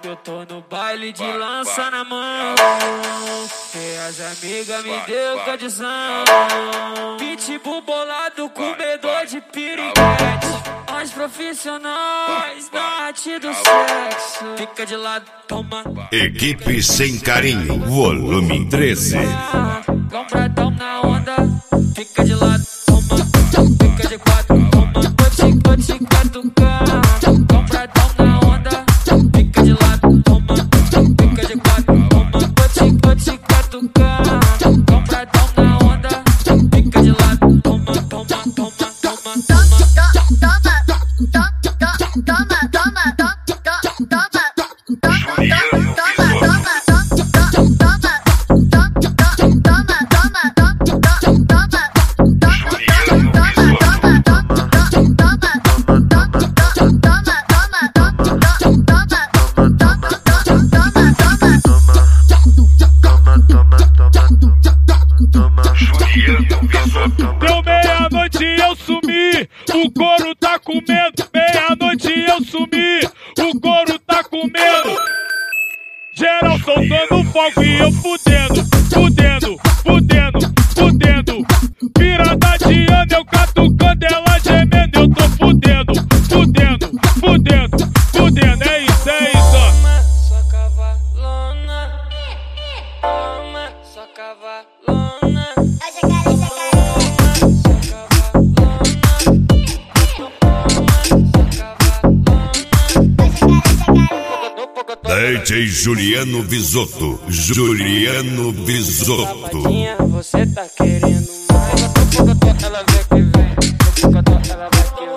que eu tô no baile de lança na mão. E as amigas me deu condição. Pitbull bolado, comedor de piriguete. Os profissionais da arte do sexo. Fica de lado, toma. Equipe Sem Carinho, volume 13. Compradão na onda. Fica de lado, toma. Fica de quatro, toma. Pode catucar. Compradão na onda. Fica de lado, toma. Fica de quatro, toma. Pode catucar. Compradão na onda. Fica de lado, toma, toma, toma, toma, Deu meia-noite eu sumi, o couro tá comendo. Meia-noite eu sumi, o couro tá comendo. Geral soltando fogo e eu fudendo, fudendo, fudendo, fudendo. Virada de ano eu catucando, ela gemendo. Eu tô fudendo, fudendo, fudendo, fudendo. É isso, é isso. sua cavalona. Toma, sua cavalona. DJ Juliano Visotto. Juliano Visotto. Você tá querendo mais? Ela vem que vem. Ela vai que vem.